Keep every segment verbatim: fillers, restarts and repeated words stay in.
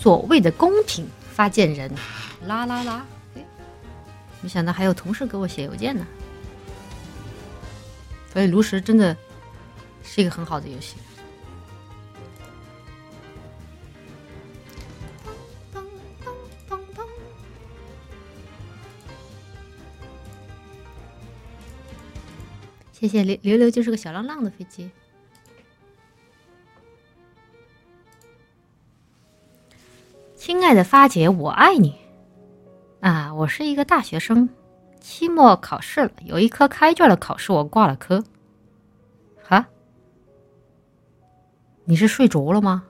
所谓的公平发件人，啦啦啦！哎，没想到还有同事给我写邮件呢。所以炉石真的是一个很好的游戏。谢谢流流流就是个小浪浪的飞机。亲爱的发姐，我爱你啊！我是一个大学生，期末考试了，有一科开卷的考试我挂了科。哈？你是睡着了吗？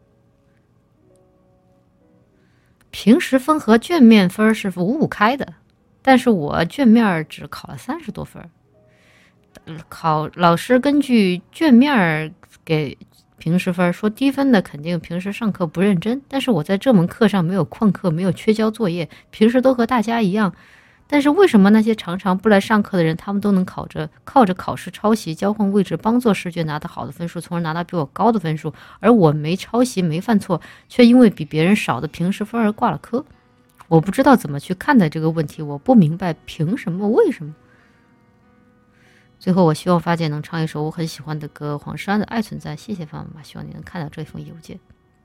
平时分和卷面分是五五开的，但是我卷面只考了三十多分。考老师根据卷面给平时分，说低分的肯定平时上课不认真，但是我在这门课上没有旷课，没有缺交作业，平时都和大家一样。但是为什么那些常常不来上课的人，他们都能考着靠着考试抄袭、交换位置、帮做试卷拿到好的分数，从而拿到比我高的分数，而我没抄袭没犯错，却因为比别人少的平时分而挂了科？我不知道怎么去看待这个问题，我不明白凭什么为什么。最后我希望发姐能唱一首我很喜欢的歌，黄山的爱存在。谢谢方妈妈，希望你能看到这封邮件。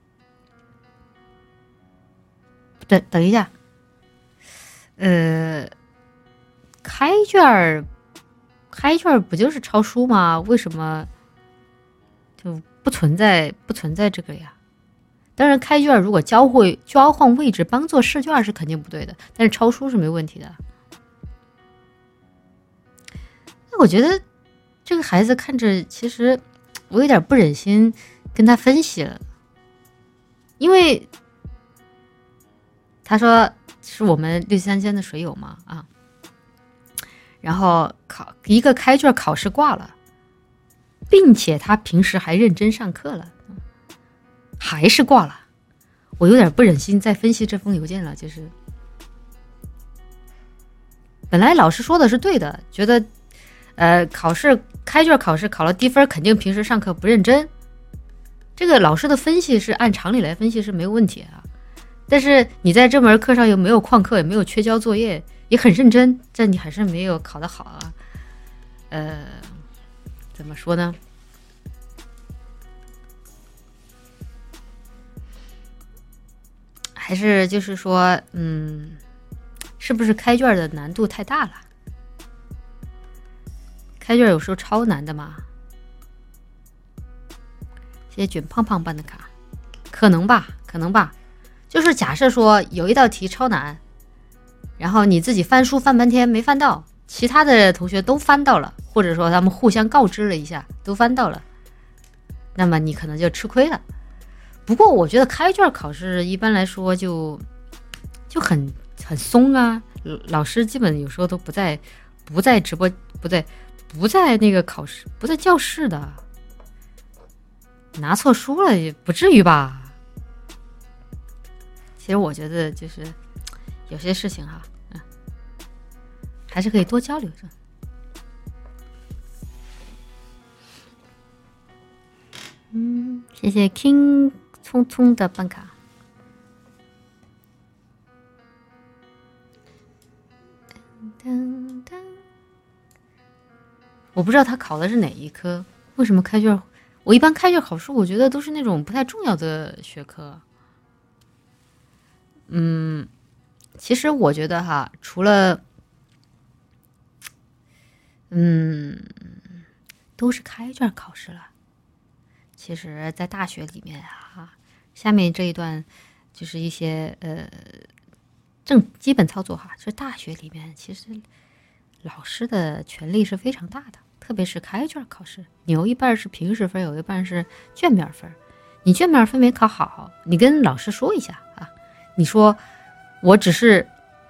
等等一下，呃开卷开卷不就是抄书吗？为什么就不存在不存在这个呀？当然开卷如果交会交换位置帮做试卷是肯定不对的，但是抄书是没问题的。我觉得这个孩子看着，其实我有点不忍心跟他分析了，因为他说是我们六七三间的水友嘛啊，然后考一个开卷考试挂了，并且他平时还认真上课了，还是挂了，我有点不忍心再分析这封邮件了。就是本来老师说的是对的，觉得呃，考试开卷考试考了低分，肯定平时上课不认真。这个老师的分析是按常理来分析是没有问题啊。但是你在这门课上又没有旷课，也没有缺交作业，也很认真，但你还是没有考得好啊。呃，怎么说呢？还是就是说，嗯，是不是开卷的难度太大了？开卷有时候超难的嘛。谢谢卷胖胖办的卡，可能吧，可能吧。就是假设说有一道题超难，然后你自己翻书翻半天没翻到，其他的同学都翻到了，或者说他们互相告知了一下都翻到了，那么你可能就吃亏了。不过我觉得开卷考试一般来说就就很很松啊，老师基本有时候都不在不在直播不在不在那个考试不在教室的，拿错书了也不至于吧。其实我觉得就是有些事情哈，嗯，还是可以多交流着。嗯，谢谢 King 匆匆的办卡。噔噔，我不知道他考的是哪一科，为什么开卷？我一般开卷考试，我觉得都是那种不太重要的学科。嗯，其实我觉得哈，除了，嗯，都是开卷考试了。其实，在大学里面啊，下面这一段就是一些呃正基本操作哈。就是大学里面，其实老师的权力是非常大的，特别是开卷考试，你有一半是平时分，有一半是卷面分。你卷面分没考好，你跟老师说一下啊。你说我只是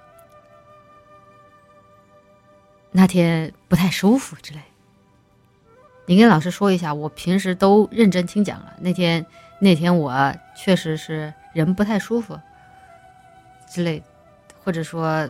那天不太舒服之类，你跟老师说一下，我平时都认真听讲了，那天那天我确实是人不太舒服之类，或者说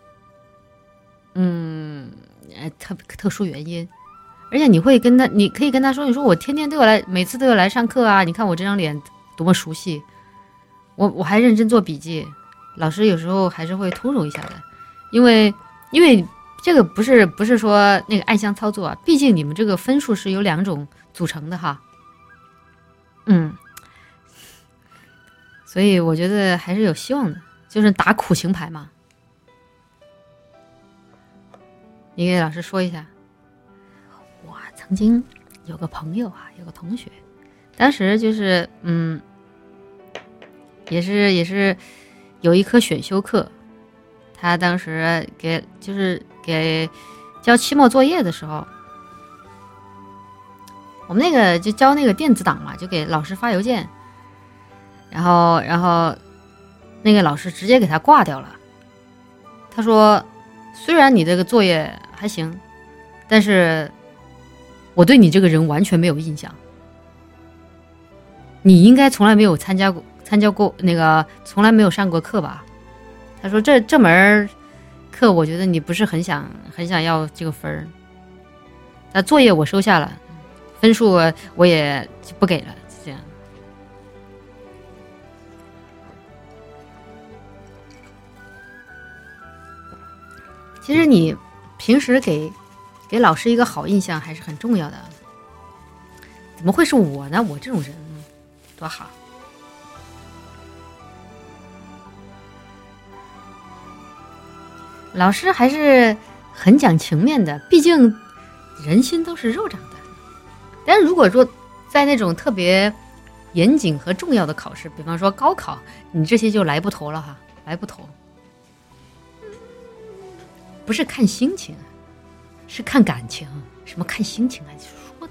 嗯特特殊原因。而且你会跟他，你可以跟他说，你说我天天都有来，每次都有来上课啊，你看我这张脸多么熟悉， 我我还认真做笔记，老师有时候还是会通融一下的，因为因为这个不是不是说那个暗箱操作啊，毕竟你们这个分数是由两种组成的哈，嗯，所以我觉得还是有希望的，就是打苦情牌嘛。你给老师说一下，我曾经有个朋友啊，有个同学，当时就是嗯。也是也是有一科选修课，他当时给就是给交期末作业的时候，我们那个就交那个电子档嘛，就给老师发邮件，然后然后那个老师直接给他挂掉了。他说，虽然你这个作业还行，但是我对你这个人完全没有印象，你应该从来没有参加过参加过那个从来没有上过课吧。他说这这门课我觉得你不是很想很想要这个分儿，那作业我收下了，分数我也不给了，这样。其实你平时给给老师一个好印象还是很重要的。怎么会是我呢？我这种人多好。老师还是很讲情面的，毕竟人心都是肉长的。但是如果说在那种特别严谨和重要的考试，比方说高考，你这些就来不投了哈，来不投。不是看心情，是看感情。什么看心情啊？说的。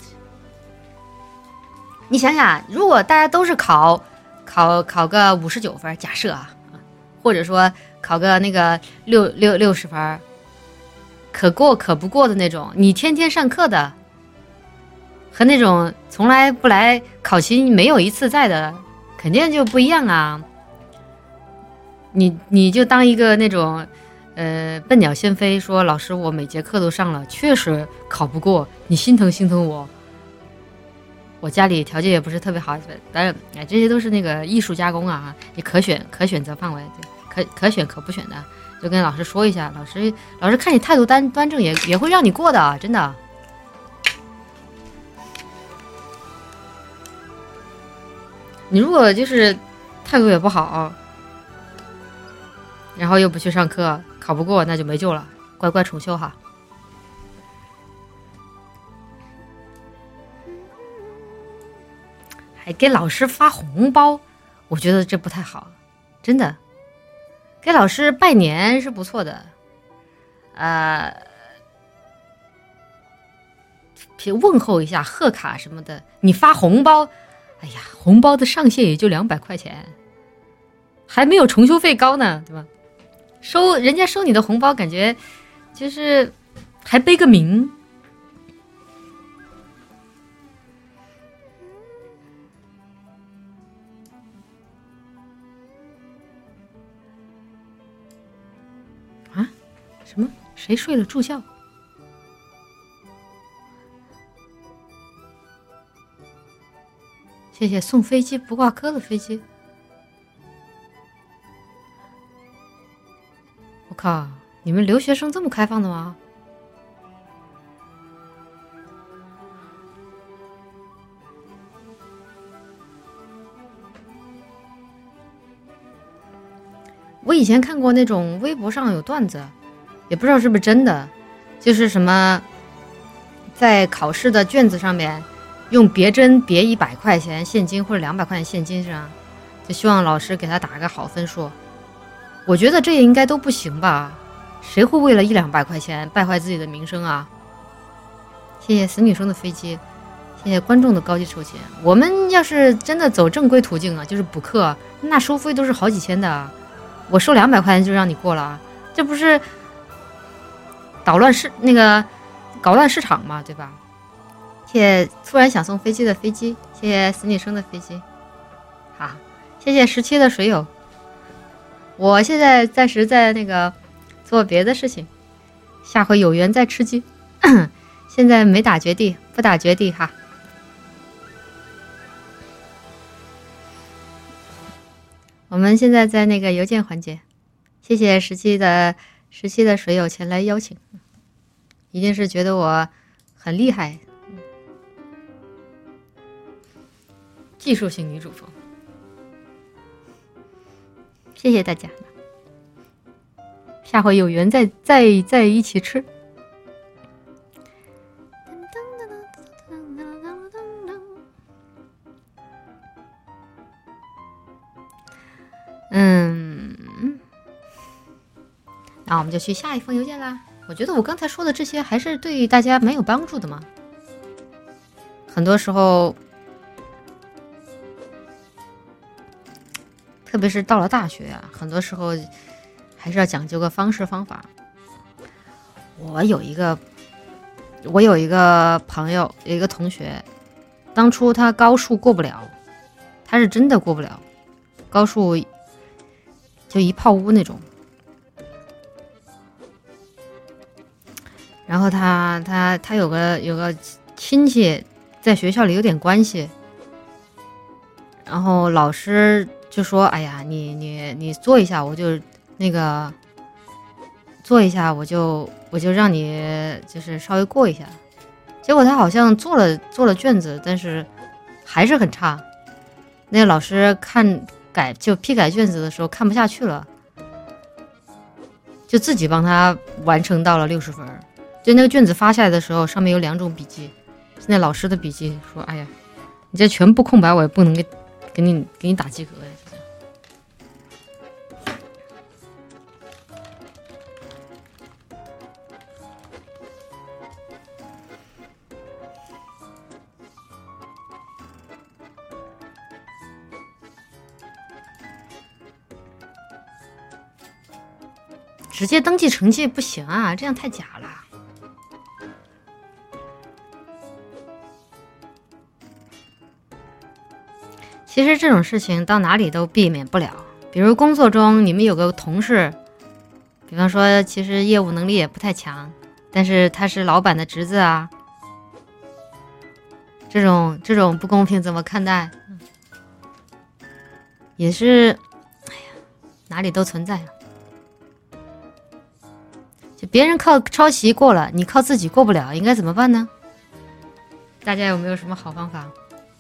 你想想，如果大家都是考考考个五十九分，假设啊，或者说考个那个六六六十分，可过可不过的那种，你天天上课的，和那种从来不来考勤没有一次在的，肯定就不一样啊。你你就当一个那种。呃，笨鸟先飞说老师我每节课都上了，确实考不过，你心疼心疼我。我家里条件也不是特别好，但是哎，这些都是那个艺术加工啊，你可选可选择范围，可可选可不选的，就跟老师说一下，老师老师看你态度端端正也也会让你过的，真的。你如果就是态度也不好，然后又不去上课，考不过那就没救了，乖乖重修哈。还给老师发红包，我觉得这不太好，真的。给老师拜年是不错的，呃，问候一下，贺卡什么的。你发红包，哎呀，红包的上限也就两百块钱，还没有重修费高呢，对吧？收人家收你的红包，感觉就是还背个名。啊？什么？谁睡了助教？谢谢送飞机不挂科的飞机。我靠，你们留学生这么开放的吗？我以前看过那种微博上有段子，也不知道是不是真的，就是什么在考试的卷子上面用别针别一百块钱现金或者两百块钱现金上，就希望老师给他打个好分数。我觉得这应该都不行吧，谁会为了一两百块钱败坏自己的名声啊？谢谢死女生的飞机，谢谢观众的高级抽签。我们要是真的走正规途径啊，就是补课，那收费都是好几千的，我收两百块钱就让你过了，这不是捣乱市那个搞乱市场嘛，对吧？谢谢突然想送飞机的飞机，谢谢死女生的飞机，好，谢谢十七的水友。我现在暂时在那个做别的事情，下回有缘再吃鸡。现在没打绝地，不打绝地哈。 我们现在在那个邮件环节，谢谢十七的十七的水友前来邀请，一定是觉得我很厉害，技术型女主播，谢谢大家，下回有缘再再再一起吃。嗯，那我们就去下一封邮件啦。我觉得我刚才说的这些还是对大家蛮有帮助的嘛。很多时候，特别是到了大学啊，很多时候还是要讲究个方式方法。我有一个，我有一个朋友，有一个同学，当初他高数过不了，他是真的过不了，高数就一泡污那种。然后他他他有个有个亲戚在学校里有点关系，然后老师就说：“哎呀，你你你做一下，我就那个做一下，我就我就让你就是稍微过一下。”结果他好像做了做了卷子，但是还是很差。那个老师看改就批改卷子的时候看不下去了，就自己帮他完成到了六十分。就那个卷子发下来的时候，上面有两种笔记，那老师的笔记说：“哎呀，你这全部空白，我也不能给给你给你打及格呀。”直接登记成绩不行啊，这样太假了。其实这种事情到哪里都避免不了，比如工作中你们有个同事，比方说其实业务能力也不太强，但是他是老板的侄子啊，这种这种不公平怎么看待？也是，哎呀，哪里都存在啊。就别人靠抄袭过了，你靠自己过不了，应该怎么办呢？大家有没有什么好方法？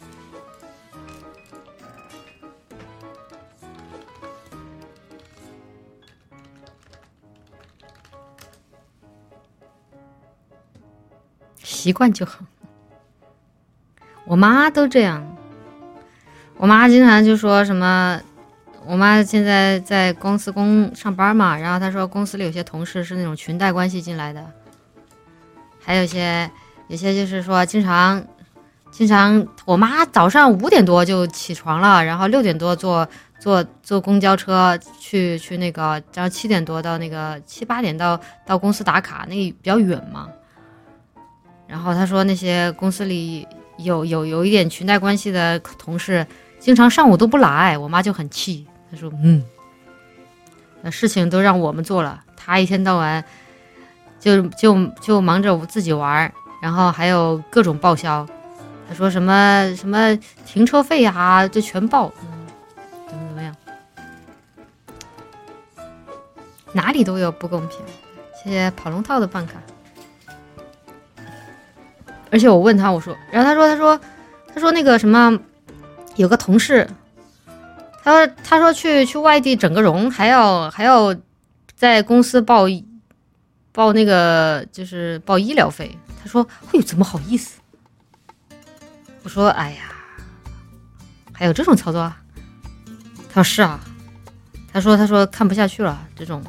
习惯就好。我妈都这样，我妈经常就说什么，我妈现在在公司工上班嘛，然后她说公司里有些同事是那种裙带关系进来的，还有些有些就是说经常经常，我妈早上五点多就起床了，然后六点多坐坐坐公交车去去那个，然后七点多到那个七八点到到公司打卡，那个比较远嘛。然后她说那些公司里有有有一点裙带关系的同事，经常上午都不来，我妈就很气。她说：“嗯，那事情都让我们做了，她一天到晚就就就忙着自己玩，然后还有各种报销。她说什么什么停车费啊，就全报，嗯，怎么怎么样，哪里都有不公平。”谢谢跑龙套的办卡。而且我问他，我说，然后他说，他说，他说那个什么，有个同事，他说他说去去外地整个容，还要还要在公司报报那个就是报医疗费。他说，哎呦，怎么好意思？我说，哎呀，还有这种操作啊？他说是啊，他说他说看不下去了，这种，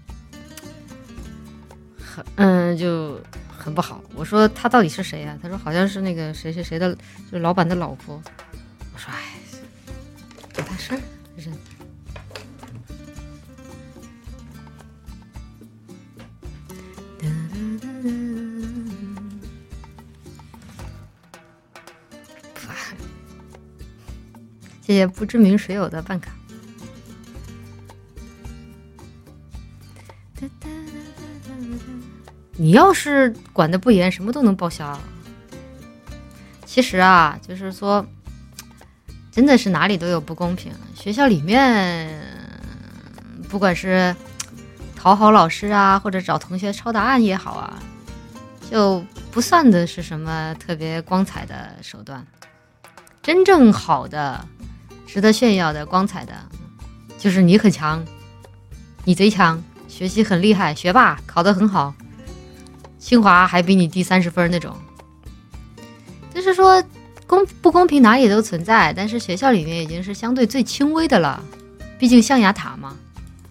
很嗯就。很不好，我说他到底是谁啊？他说好像是那个谁谁谁的，就是老板的老婆。我说哎，没大事儿，人。谢谢不知名水友的办卡。你要是管得不严，什么都能报销。其实啊，就是说， 真的是哪里都有不公平。学校里面，不管是讨好老师啊，或者找同学抄答案也好啊，就不算的是什么特别光彩的手段。真正好的、值得炫耀的、光彩的，就是你很强，你贼强，学习很厉害，学霸，考得很好，清华还比你低三十分那种。就是说公不公平哪里都存在，但是学校里面已经是相对最轻微的了，毕竟象牙塔嘛。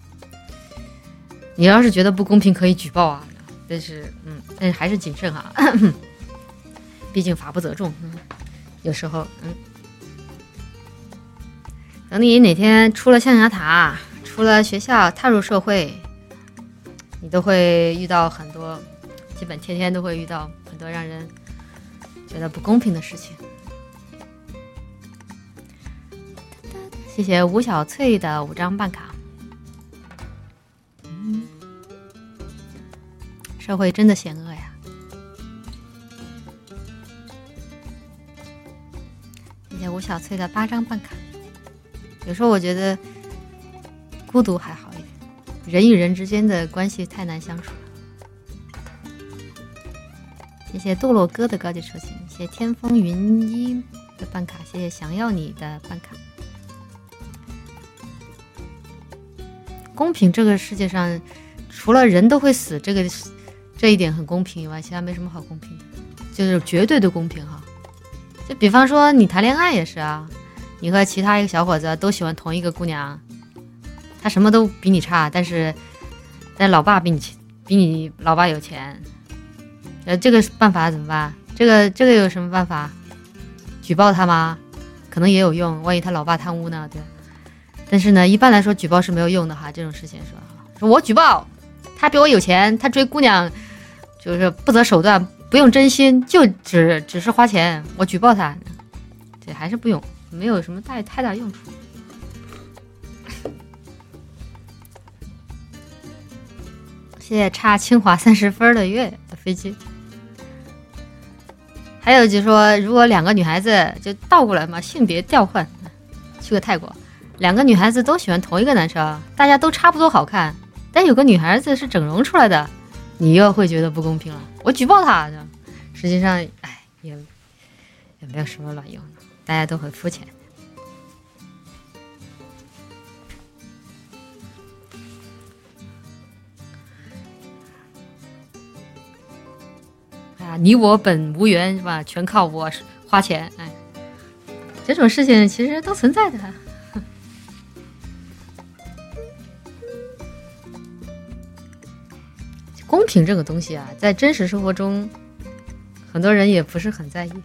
你要是觉得不公平可以举报啊，但是嗯，但是还是谨慎哈，毕竟法不责众。嗯，有时候嗯，等你哪天出了象牙塔，出了学校，踏入社会，你都会遇到很多，基本天天都会遇到很多让人觉得不公平的事情。谢谢吴小翠的五张办卡。嗯，社会真的险恶呀。谢谢吴小翠的八张办卡。有时候我觉得孤独还好一点，人与人之间的关系太难相处了。谢谢堕落哥的高级车型，谢谢天风云一的办卡，谢谢想要你的办卡。公平这个世界上，除了人都会死这个这一点很公平以外，其他没什么好公平的，就是绝对的公平哈。就比方说你谈恋爱也是啊，你和其他一个小伙子都喜欢同一个姑娘，他什么都比你差，但是但老爸比你比你老爸有钱，呃，这个办法怎么办？这个这个有什么办法？举报他吗？可能也有用，万一他老爸贪污呢？对。但是呢，一般来说举报是没有用的哈，这种事情说说我举报他比我有钱，他追姑娘就是不择手段，不用真心，就只只是花钱，我举报他，这还是不用，没有什么太太大用处。谢谢差清华三十分的月的飞机。还有就是说，如果两个女孩子就倒过来嘛，性别调换，去个泰国。两个女孩子都喜欢同一个男生，大家都差不多好看，但有个女孩子是整容出来的，你又会觉得不公平了。我举报她，实际上，哎，也也没有什么卵用，大家都很肤浅。啊，你我本无缘是吧？全靠我花钱，哎，这种事情其实都存在的。公平这个东西啊，在真实生活中，很多人也不是很在意。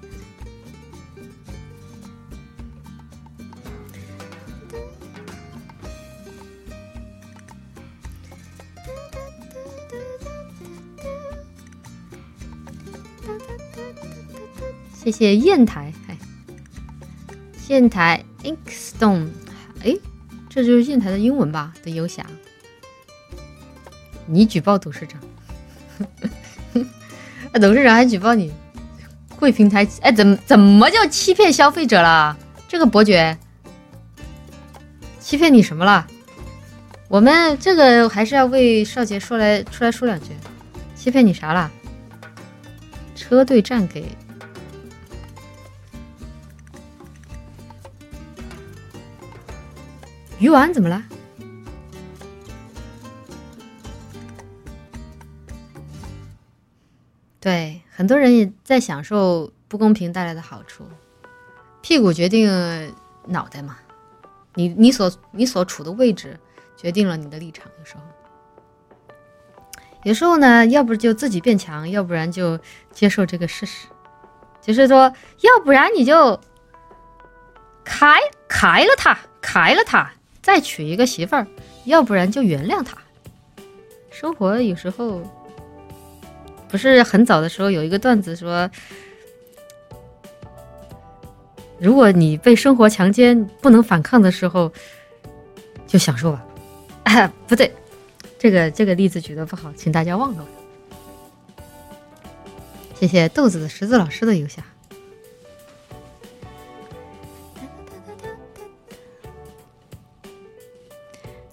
谢谢砚台，哎，砚台 Inkstone， 哎，这就是砚台的英文吧？的游侠，你举报董事长。董事长还举报你，贵平台，哎，怎么怎么就欺骗消费者了？这个伯爵欺骗你什么了？我们这个还是要为少杰说来出来说两句，欺骗你啥了？车队站给鱼丸怎么了？对，很多人也在享受不公平带来的好处。屁股决定脑袋嘛，你你所你所处的位置决定了你的立场。有时候，有时候呢，要不就自己变强，要不然就接受这个事实。就是说，要不然你就开开了他，开了他，再娶一个媳妇儿；要不然就原谅他。生活有时候。不是很早的时候有一个段子说，如果你被生活强奸不能反抗的时候，就享受吧。啊，不对，这个这个例子举得不好，请大家忘了。谢谢豆子的识字老师的邮箱。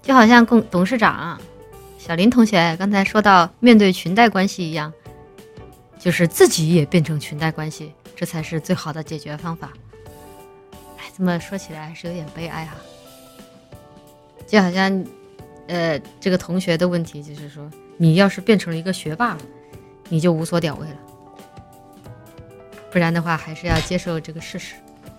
就好像董董事长小林同学刚才说到面对裙带关系一样，就是自己也变成裙带关系，这才是最好的解决方法。哎，这么说起来还是有点悲哀哈。就好像呃这个同学的问题就是说，你要是变成了一个学霸，你就无所屌位了，不然的话还是要接受这个事实。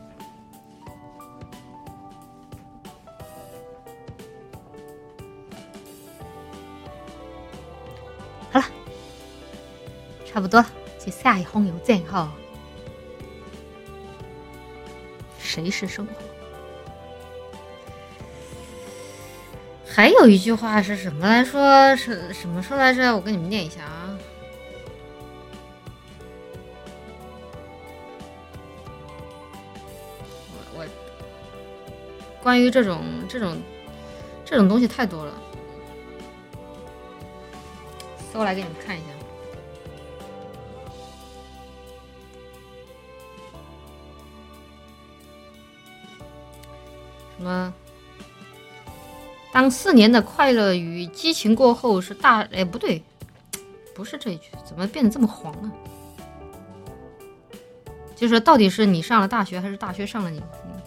好了，差不多了，去下一封邮件哈。谁是生活？还有一句话是什么来说？是什么说来着？我跟你们念一下啊。我我关于这种这种这种东西太多了，搜来给你们看一下。什么？当四年的快乐与激情过后是大……哎，不对，不是这一句，怎么变得这么黄啊？就是到底是你上了大学，还是大学上了你？嗯、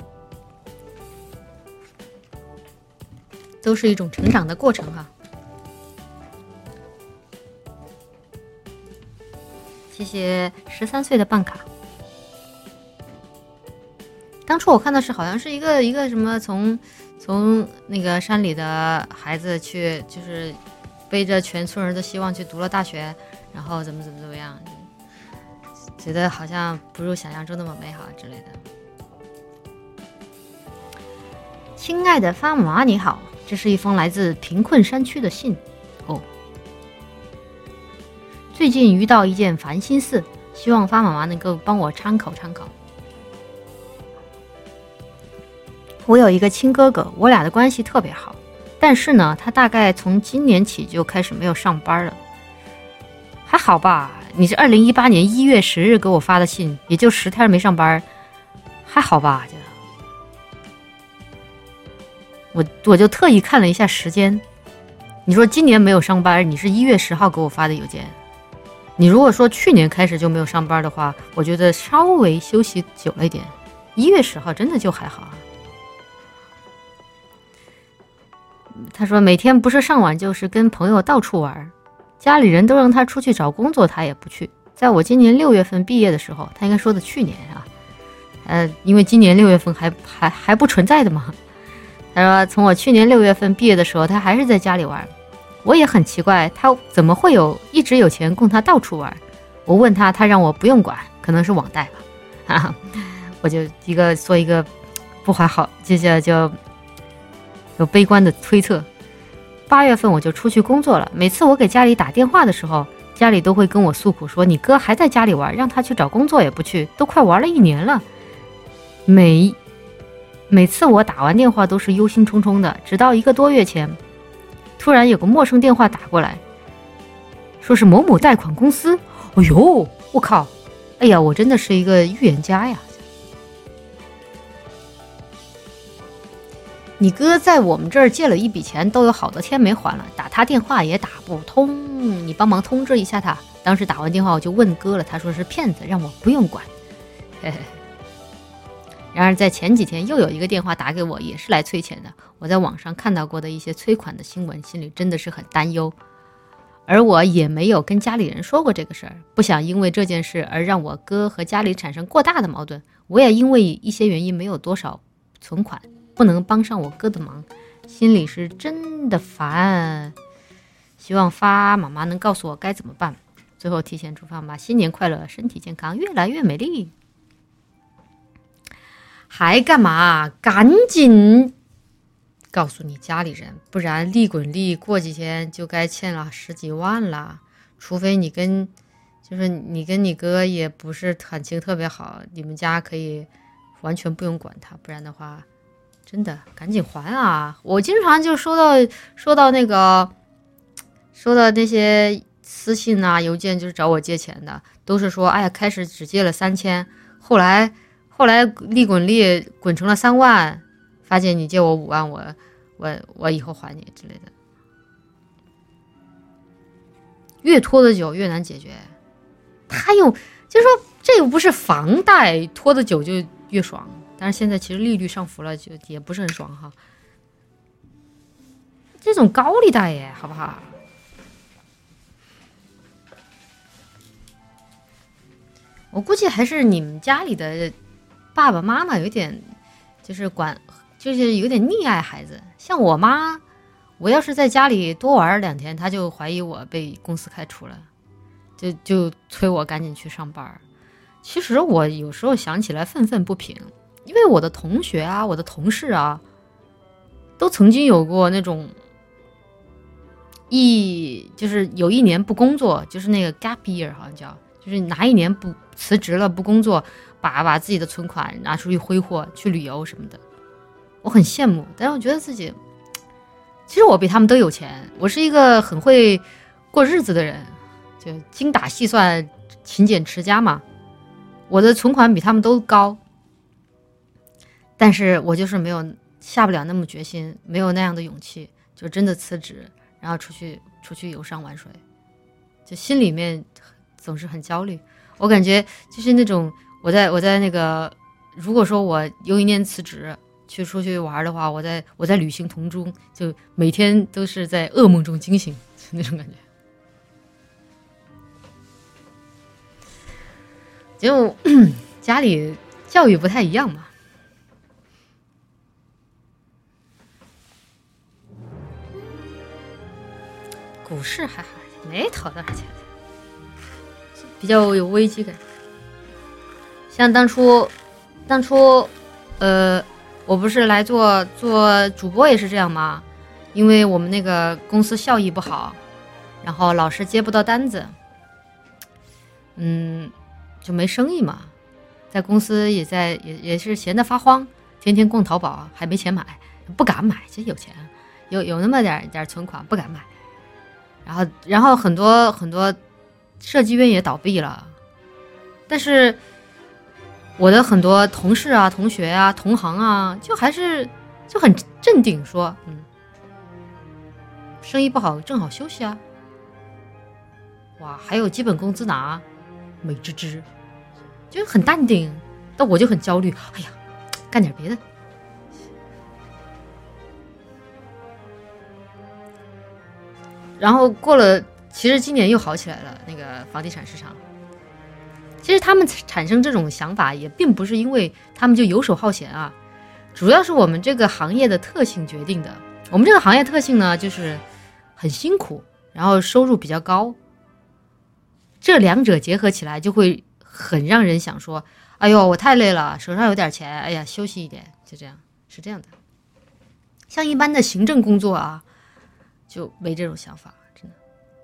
都是一种成长的过程哈。谢谢十三岁的办卡。当初我看的是好像是一个一个什么从从那个山里的孩子去，就是背着全村人的希望去读了大学，然后怎么怎么怎么样，觉得好像不如想象中那么美好之类的。亲爱的发妈妈你好，这是一封来自贫困山区的信哦。最近遇到一件烦心事，希望发妈妈能够帮我参考参考。我有一个亲哥哥，我俩的关系特别好，但是呢，他大概从今年起就开始没有上班了。还好吧，你是二零一八年一月十日给我发的信，也就十天没上班，还好吧？就我我就特意看了一下时间，你说今年没有上班，你是一月十号给我发的邮件。你如果说去年开始就没有上班的话，我觉得稍微休息久了一点，一月十号真的就还好啊。他说每天不是上网就是跟朋友到处玩，家里人都让他出去找工作，他也不去。在我今年六月份毕业的时候，他应该说的去年啊，呃，因为今年六月份还还还不存在的嘛。他说从我去年六月份毕业的时候，他还是在家里玩。我也很奇怪，他怎么会有一直有钱供他到处玩？我问他，他让我不用管，可能是网贷吧。哈哈，我就一个说一个不怀好，接着就有悲观的推测。八月份我就出去工作了，每次我给家里打电话的时候，家里都会跟我诉苦说，你哥还在家里玩，让他去找工作也不去，都快玩了一年了。每每次我打完电话都是忧心忡忡的，直到一个多月前，突然有个陌生电话打过来，说是某某贷款公司。哎呦，我靠！哎呀，我真的是一个预言家呀！你哥在我们这儿借了一笔钱，都有好多天没还了，打他电话也打不通，你帮忙通知一下他。当时打完电话我就问哥了，他说是骗子，让我不用管。嘿嘿。然而在前几天又有一个电话打给我，也是来催钱的。我在网上看到过的一些催款的新闻，心里真的是很担忧。而我也没有跟家里人说过这个事儿，不想因为这件事而让我哥和家里产生过大的矛盾。我也因为一些原因没有多少存款，不能帮上我哥的忙，心里是真的烦。希望发妈妈能告诉我该怎么办。最后提前祝发妈妈新年快乐，身体健康，越来越美丽。还干嘛？赶紧告诉你家里人，不然利滚利过几天就该欠了十几万了。除非你跟就是你跟你哥也不是感情特别好，你们家可以完全不用管他，不然的话真的赶紧还啊。我经常就收到收到那个收到那些私信啊邮件，就是找我借钱的，都是说哎呀开始只借了三千，后来后来利滚利滚成了三万，发现你借我五万，我我我以后还你之类的。越拖得久越难解决。他又就是说，这又不是房贷，拖得久就越爽。但是现在其实利率上浮了，就也不是很爽哈。这种高利贷耶，好不好？我估计还是你们家里的爸爸妈妈有点，就是管，就是有点溺爱孩子。像我妈，我要是在家里多玩两天，她就怀疑我被公司开除了，就就催我赶紧去上班。其实我有时候想起来愤愤不平，因为我的同学啊，我的同事啊，都曾经有过那种一就是有一年不工作，就是那个 gap year 好像叫，就是拿一年不辞职了不工作，把把自己的存款拿出去挥霍去旅游什么的。我很羡慕，但是我觉得自己其实我比他们都有钱，我是一个很会过日子的人，就精打细算勤俭持家嘛。我的存款比他们都高，但是我就是没有下不了那么决心，没有那样的勇气，就真的辞职，然后出去出去游山玩水，就心里面总是很焦虑。我感觉就是那种我在我在那个，如果说我有一年辞职去出去玩的话，我在我在旅行途中就每天都是在噩梦中惊醒，那种感觉。就家里教育不太一样嘛。股市还好，没投多少钱，比较有危机感。像当初，当初，呃，我不是来做做主播也是这样吗？因为我们那个公司效益不好，然后老是接不到单子，嗯，就没生意嘛。在公司也在也也是闲得发慌，天天逛淘宝，还没钱买，不敢买。其实有钱，有有那么点点存款，不敢买。然后，然后很多很多设计院也倒闭了，但是我的很多同事啊、同学啊、同行啊，就还是就很镇定说，嗯，生意不好，正好休息啊。哇，还有基本工资拿，美滋滋，就很淡定。但我就很焦虑，哎呀，干点别的。然后过了，其实今年又好起来了，那个房地产市场。其实他们产生这种想法，也并不是因为他们就游手好闲啊，主要是我们这个行业的特性决定的。我们这个行业特性呢，就是很辛苦，然后收入比较高，这两者结合起来，就会很让人想说，哎呦，我太累了，手上有点钱，哎呀，休息一点，就这样，是这样的。像一般的行政工作啊，就没这种想法，真的。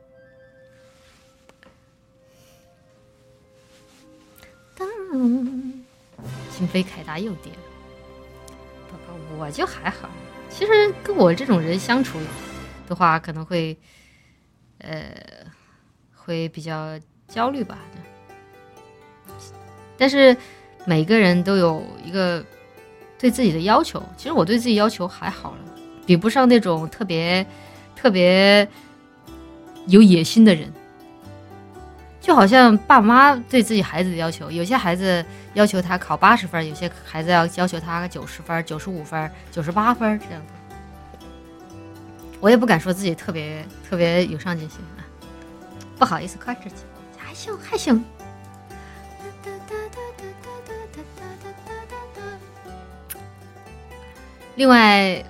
当，新飞凯达又跌了，不不，我就还好。其实跟我这种人相处的话，可能会，呃，会比较焦虑吧。但是每个人都有一个对自己的要求，其实我对自己要求还好了，比不上那种特别。特别有野心的人，就好像爸妈对自己孩子的要求，有些孩子要求他考八十分，有些孩子要要求他九十分、九十五分、九十八分这样的。我也不敢说自己特别特别有上进心啊，不好意思夸自己，还行还行。另外。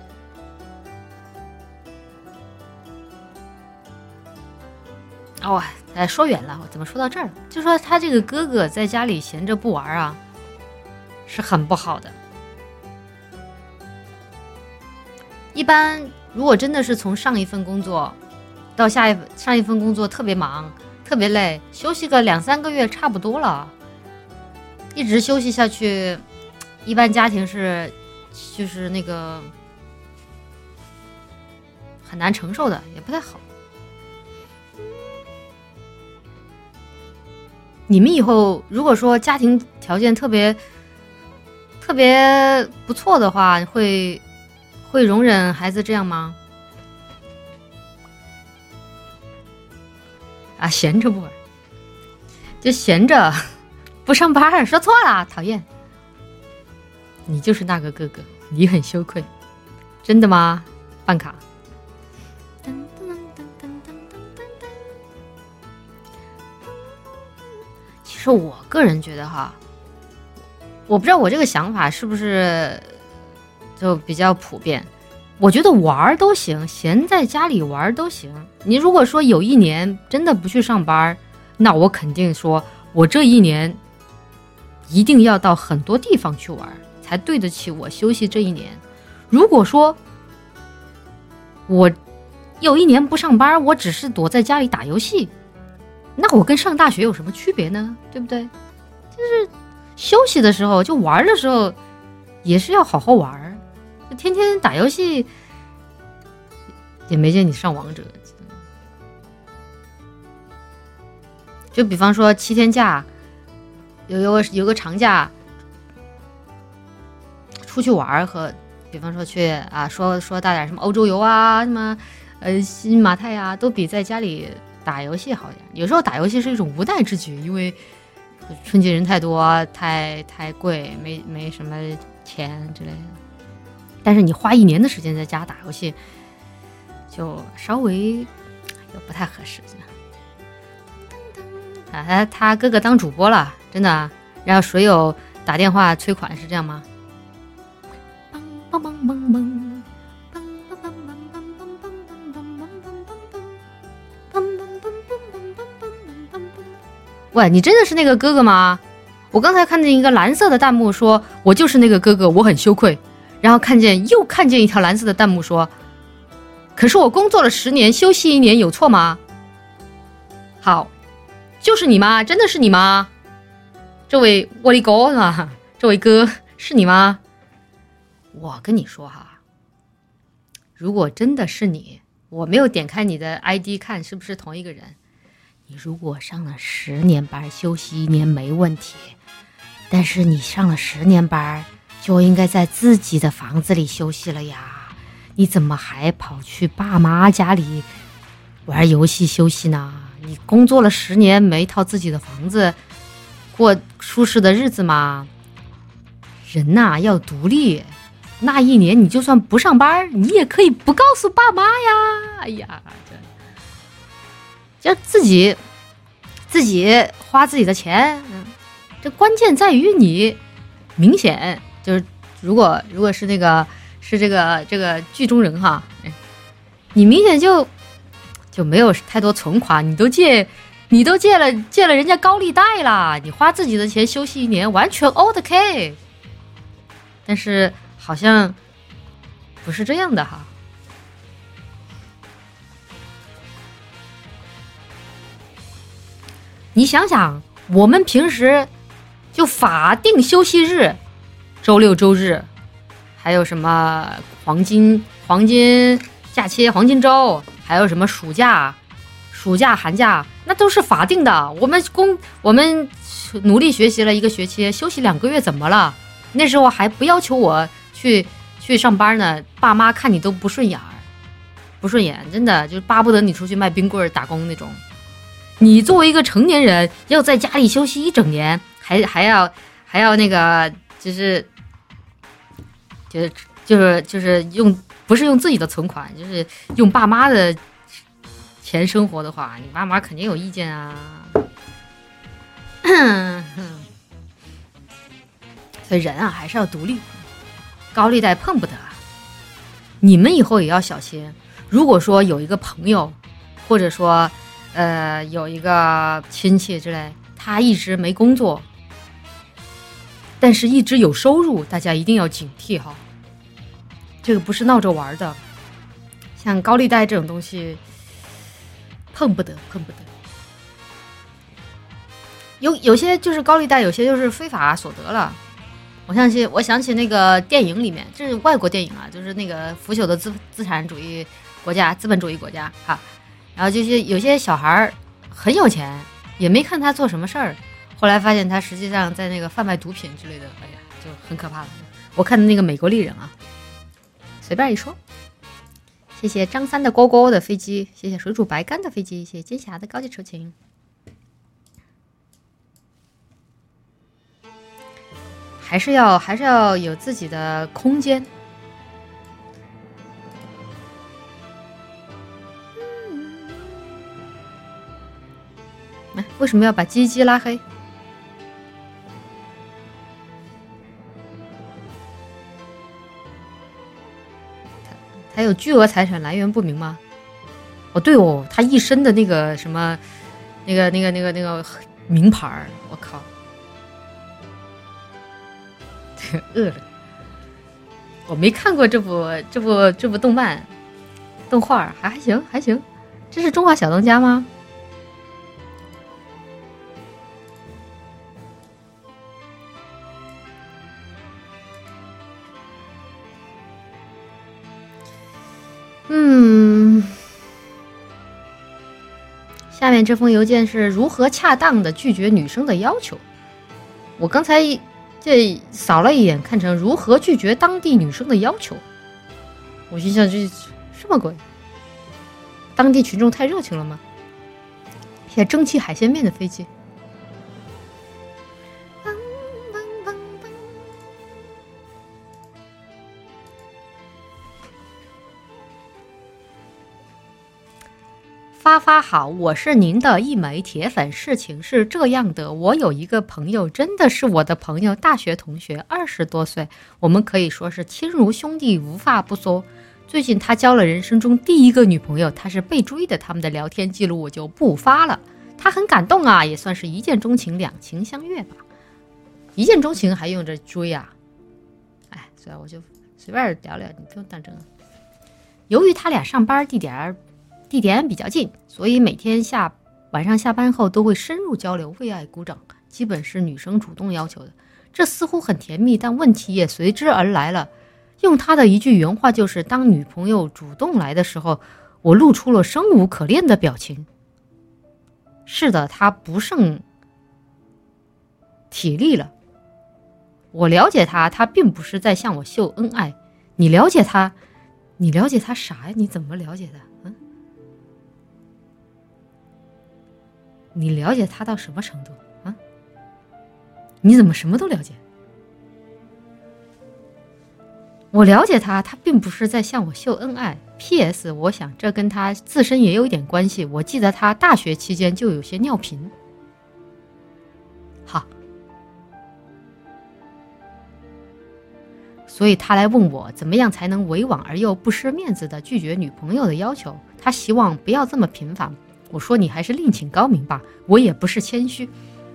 哦，哎，说远了，我怎么说到这儿了？就说他这个哥哥在家里闲着不玩啊，是很不好的。一般如果真的是从上一份工作到下一上一份工作特别忙、特别累，休息个两三个月差不多了，一直休息下去，一般家庭是就是那个很难承受的，也不太好。你们以后如果说家庭条件特别特别不错的话，会会容忍孩子这样吗？啊，闲着不玩，就闲着不上班，说错了，讨厌。你就是那个哥哥，你很羞愧，真的吗？办卡。其实我个人觉得哈，我不知道我这个想法是不是就比较普遍。我觉得玩都行，闲在家里玩都行。你如果说有一年真的不去上班，那我肯定说我这一年一定要到很多地方去玩，才对得起我休息这一年。如果说我有一年不上班，我只是躲在家里打游戏，那我跟上大学有什么区别呢？对不对？就是休息的时候，就玩的时候也是要好好玩，天天打游戏也没见你上王者。就比方说七天假，有有个有个长假，出去玩和，比方说去啊，说说大点什么欧洲游啊，什么呃新马泰啊，都比在家里打游戏好一点。有时候打游戏是一种无奈之举，因为春节人太多，太太贵，没没什么钱之类的。但是你花一年的时间在家打游戏，就稍微又不太合适。啊，他他哥哥当主播了，真的。然后水友打电话催款是这样吗？喂，你真的是那个哥哥吗？我刚才看见一个蓝色的弹幕说，我就是那个哥哥，我很羞愧。然后看见又看见一条蓝色的弹幕说，可是我工作了十年，休息一年有错吗？好，就是你吗？真的是你吗？这位我的哥啊，这位哥是你吗？我跟你说哈，如果真的是你，我没有点开你的 I D 看是不是同一个人。你如果上了十年班，休息一年没问题，但是你上了十年班，就应该在自己的房子里休息了呀。你怎么还跑去爸妈家里玩游戏休息呢？你工作了十年，没一套自己的房子，过舒适的日子吗？人呐、啊、要独立。那一年你就算不上班，你也可以不告诉爸妈呀。哎呀，这就自己自己花自己的钱，这关键在于你明显就是，如果如果是那个是这个这个剧中人哈，你明显就就没有太多存款，你都借你都借了借了人家高利贷啦，你花自己的钱休息一年完全 OK。但是好像不是这样的哈。你想想，我们平时就法定休息日，周六周日，还有什么黄金黄金假期、黄金周，还有什么暑假、暑假、寒假，那都是法定的。我们工我们努力学习了一个学期，休息两个月怎么了？那时候还不要求我去去上班呢，爸妈看你都不顺眼儿，不顺眼，真的就巴不得你出去卖冰棍打工那种。你作为一个成年人，要在家里休息一整年，还还要还要那个，就是就是就是就是用不是用自己的存款，就是用爸妈的钱生活的话，你爸妈肯定有意见啊。所以人啊还是要独立，高利贷碰不得。你们以后也要小心，如果说有一个朋友，或者说呃有一个亲戚之类，他一直没工作，但是一直有收入，大家一定要警惕哈。这个不是闹着玩的，像高利贷这种东西碰不得碰不得。有有些就是高利贷，有些就是非法所得了。我想起我想起那个电影里面，这是外国电影啊，就是那个腐朽的资资产主义国家、资本主义国家哈。然后这些有些小孩很有钱，也没看他做什么事儿，后来发现他实际上在那个贩卖毒品之类的，哎呀，就很可怕了。我看的那个美国丽人啊， 随便一说。谢谢张三的勾勾的飞机，谢谢水煮白干的飞机，谢谢金霞的高级求情。还是要还是要有自己的空间。哎，为什么要把鸡鸡拉黑？还有巨额财产来源不明吗？哦，对哦，他一身的那个什么，那个那个那个那个名牌，我靠，饿了。我没看过这部这部这部动漫动画，还还行还行。这是中华小当家吗？嗯，下面这封邮件是如何恰当的拒绝女生的要求。我刚才这扫了一眼，看成如何拒绝当地女生的要求。我心想这什么鬼？当地群众太热情了吗？谢谢蒸汽海鲜面的飞机。发发好，我是您的一枚铁粉。事情是这样的，我有一个朋友，真的是我的朋友，大学同学，二十多岁，我们可以说是亲如兄弟，无话不说。最近他交了人生中第一个女朋友，他是被追的，他们的聊天记录我就不发了。他很感动啊，也算是一见钟情，两情相悦吧。一见钟情还用着追啊？哎，所以我就随便聊聊，你不用当真。由于他俩上班地点地点比较近，所以每天下晚上下班后都会深入交流，为爱鼓掌，基本是女生主动要求的。这似乎很甜蜜，但问题也随之而来了。用他的一句原话就是：当女朋友主动来的时候，我露出了生无可恋的表情。是的，他不剩体力了。我了解他，他并不是在向我秀恩爱。你了解他？你了解他啥呀？你怎么了解的？嗯，你了解他到什么程度啊？你怎么什么都了解？我了解他，他并不是在向我秀恩爱。P S 我想这跟他自身也有一点关系。我记得他大学期间就有些尿频。好，所以他来问我怎么样才能委婉而又不失面子的拒绝女朋友的要求。他希望不要这么频繁。我说你还是另请高明吧，我也不是谦虚，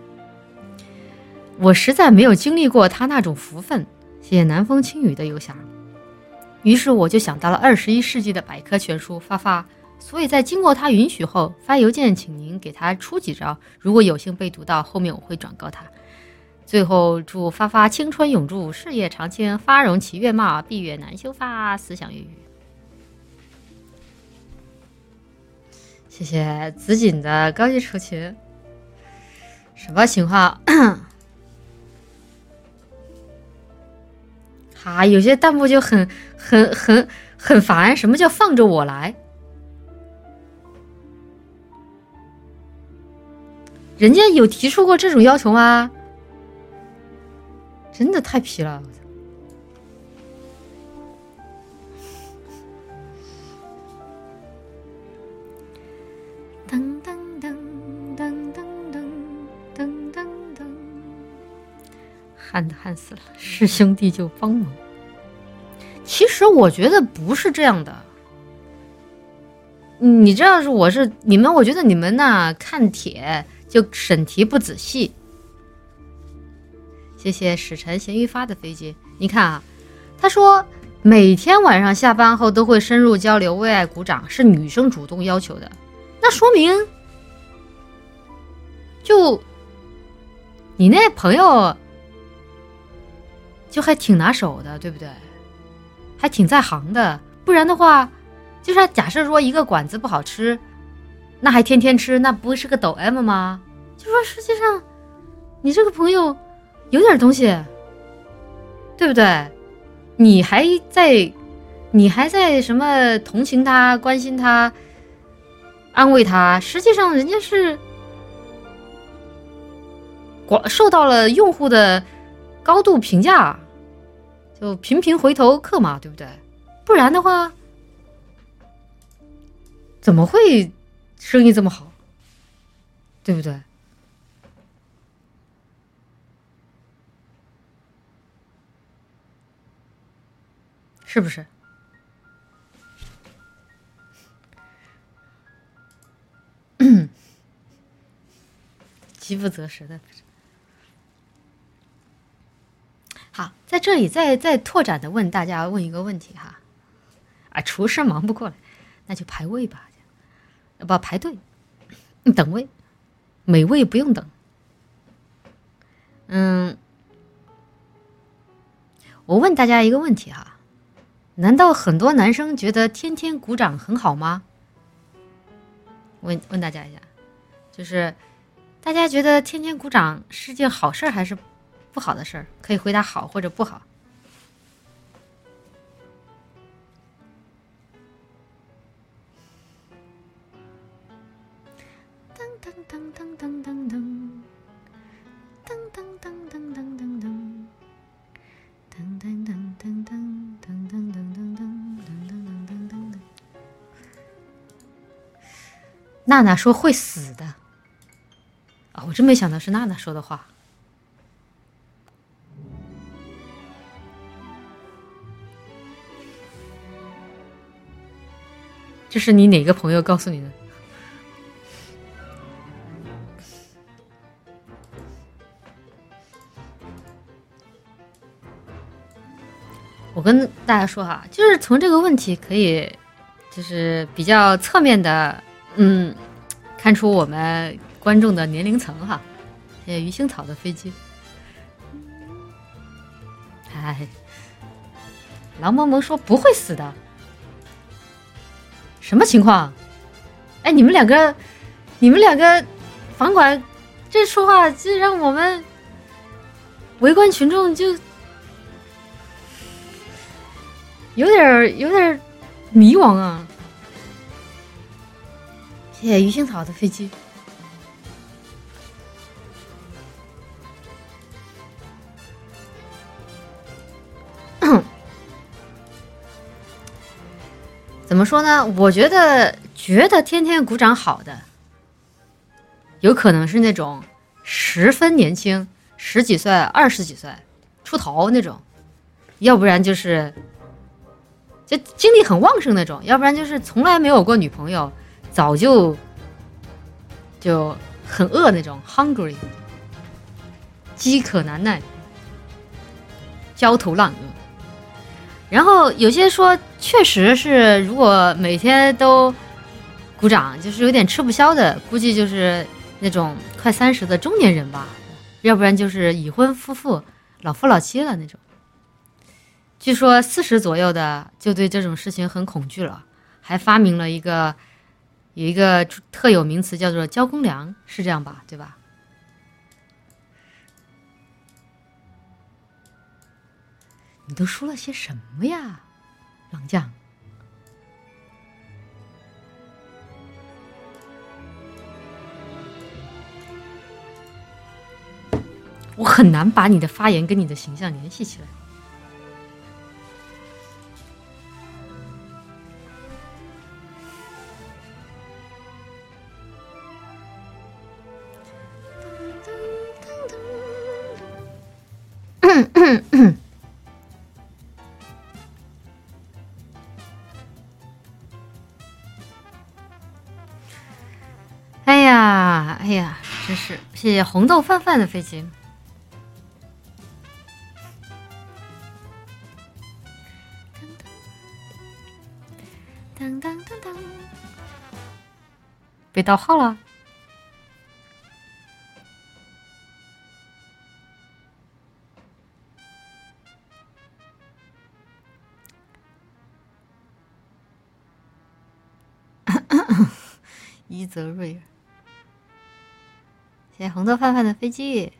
我实在没有经历过他那种福分。谢谢南风轻雨的游侠。于是我就想到了二十一世纪的百科全书发发，所以在经过他允许后发邮件请您给他出几招，如果有幸被读到，后面我会转告他。最后祝发发青春永驻，事业长青，发荣其月貌，闭月难修发，思想郁郁。谢谢紫锦的高级出勤。什么情况？哈，有些弹幕就很很很很烦。什么叫放着我来？人家有提出过这种要求吗？真的太皮了。噔噔噔噔噔噔噔噔噔，旱的旱死了，是兄弟就帮忙。其实我觉得不是这样的。你这样是我是你们，我觉得你们呐看帖就审题不仔细。谢谢使臣咸鱼发的飞机。你看啊，他说每天晚上下班后都会深入交流，为爱鼓掌，是女生主动要求的。那说明就你那朋友就还挺拿手的，对不对？还挺在行的。不然的话，就是假设说一个馆子不好吃，那还天天吃，那不会是个抖 M 吗？就说实际上你这个朋友有点东西，对不对？你还在你还在什么同情他、关心他、安慰他，实际上人家是广受到了用户的高度评价，就频频回头客嘛，对不对？不然的话，怎么会生意这么好，对不对？是不是？饥不择食的。好，在这里再再拓展的问大家问一个问题哈，啊，厨师忙不过来，那就排位吧，不排队，等位，美味不用等。嗯，我问大家一个问题哈，难道很多男生觉得天天鼓掌很好吗？问问大家一下，就是大家觉得天天鼓掌是件好事还是不好的事儿？可以回答好或者不好。噔噔噔噔噔噔噔，噔噔噔噔噔噔噔，噔噔噔噔噔噔噔噔噔噔噔噔噔噔。娜娜说会死的啊！我真没想到是娜娜说的话。这是你哪个朋友告诉你的？我跟大家说哈，就是从这个问题可以，就是比较侧面的，嗯，看出我们观众的年龄层哈。谢谢鱼腥草的飞机。哎，狼萌萌说不会死的。什么情况？哎，你们两个，你们两个房管这说话，这让我们围观群众就有点有点迷惘啊！谢谢鱼腥草的飞机。怎么说呢？我觉得觉得天天鼓掌好的，有可能是那种十分年轻，十几岁、二十几岁出头那种，要不然就是就精力很旺盛那种，要不然就是从来没有过女朋友，早就就很饿那种 ，hungry， 饥渴难耐，焦头烂额。然后有些说，确实是如果每天都鼓掌，就是有点吃不消的，估计就是那种快三十的中年人吧，要不然就是已婚夫妇、老夫老妻了那种。据说四十左右的就对这种事情很恐惧了，还发明了一个有一个特有名词叫做交公粮，是这样吧？对吧？你都说了些什么呀，狼将？我很难把你的发言跟你的形象联系起来。嗯嗯嗯哎呀，哎呀，真是谢谢红豆饭饭的飞机。当当当当，被盗号了。伊泽瑞尔，谢谢红豆饭饭的飞机。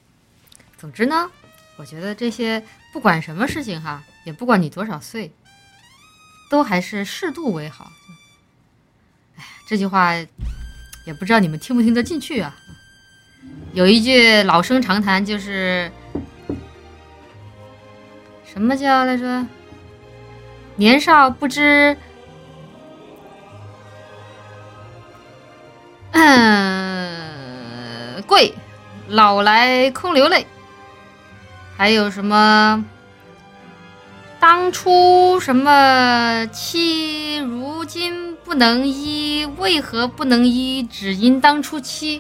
总之呢，我觉得这些不管什么事情哈，也不管你多少岁， 都还是适度为好。哎，这句话也不知道你们听不听得进去啊。有一句老生常谈，就是什么叫来着？年少不知，嗯，贵，老来空流泪。还有什么？当初什么妻，如今不能依，为何不能依？只因当初妻。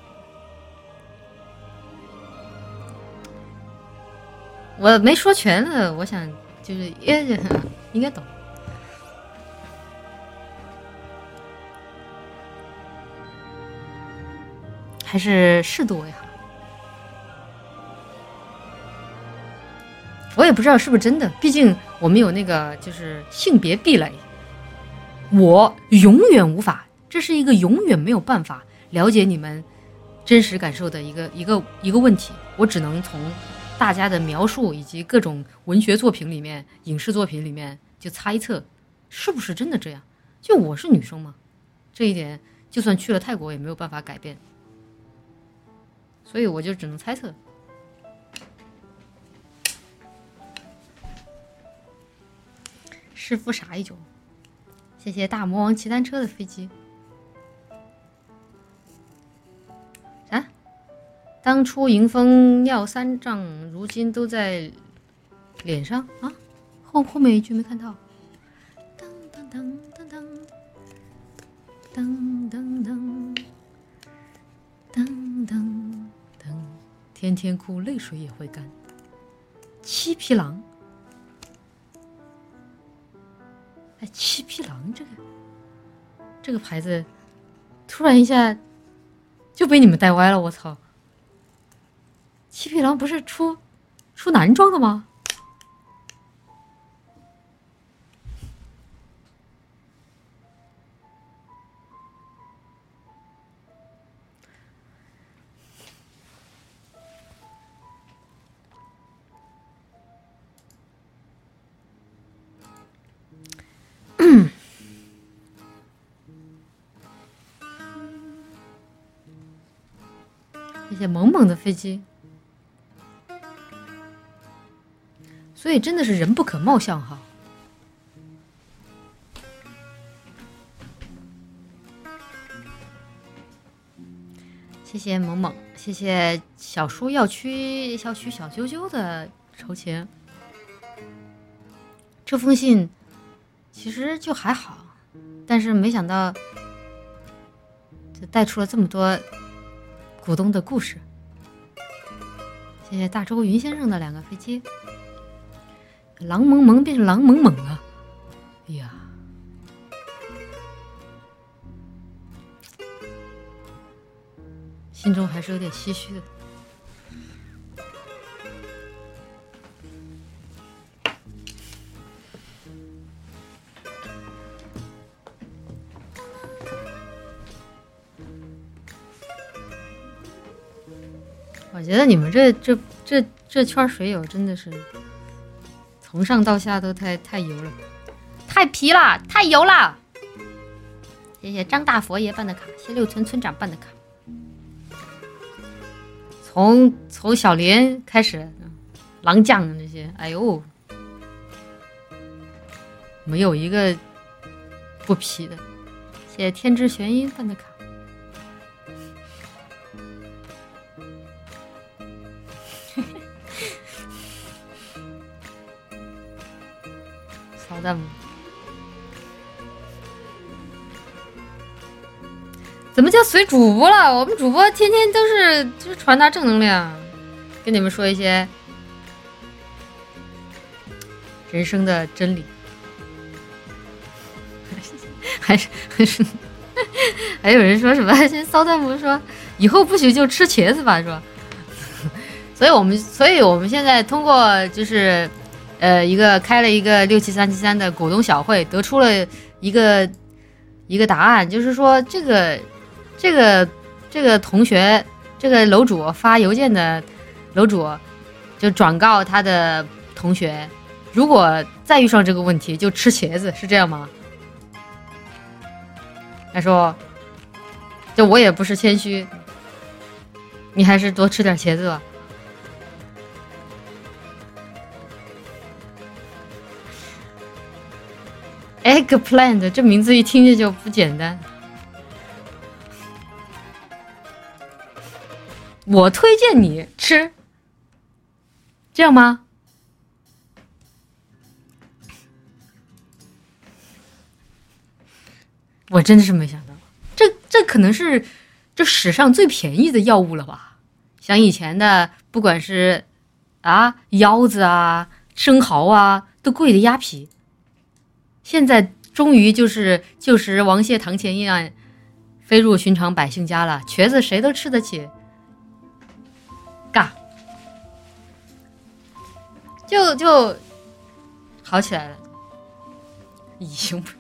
我没说全了，我想就是也应该懂。还是适度为好。我也不知道是不是真的，毕竟我们有那个就是性别壁垒，我永远无法，这是一个永远没有办法了解你们真实感受的一个一个一个问题。我只能从大家的描述以及各种文学作品里面、影视作品里面就猜测是不是真的这样。就我是女生嘛，这一点就算去了泰国也没有办法改变，所以我就只能猜测。师傅傻一种，谢谢大魔王骑单车的飞机。啥？当初迎风尿三丈，如今都在脸上啊！后后面一句没看到。当当当当当当当当当当当，天天哭，泪水也会干。七匹狼。哎，七匹狼这个这个牌子，突然一下就被你们带歪了，我操！七匹狼不是出出男装的吗？谢谢萌萌的飞机。所以真的是人不可貌相哈。谢谢萌萌，谢谢小叔要去小区小啾啾的筹钱。这封信其实就还好，但是没想到就带出了这么多股东的故事。谢谢大周云先生的两个飞机。狼萌萌变成狼猛猛了，哎呀，心中还是有点唏嘘的。我觉得你们这这这这圈水友真的是从上到下都太太油了，太皮了，太油了。谢谢张大佛爷办的卡，谢谢六村村长办的卡。从从小莲开始，狼将这些，哎呦，没有一个不皮的。谢谢天之玄音办的卡。扫弹幕。怎么叫随主播了？我们主播天天都是就是传达正能量，跟你们说一些人生的真理。还是还是还有人说什么？现在骚弹幕说以后不许就吃茄子吧，是吧？所以我们所以我们现在通过就是呃一个开了一个六七三七三的股东小会，得出了一个一个答案，就是说这个。这个这个同学，这个楼主发邮件的楼主，就转告他的同学如果再遇上这个问题，就吃茄子，是这样吗？他说，就我也不是谦虚，你还是多吃点茄子吧。Eggplant 这名字一听着就不简单。我推荐你吃，这样吗？我真的是没想到，这这可能是这史上最便宜的药物了吧？像以前的，不管是啊腰子啊、生蚝啊，都贵的鸭皮。现在终于就是就是王谢堂前一样，飞入寻常百姓家了。瘸子谁都吃得起，尬，就就好起来了。已经不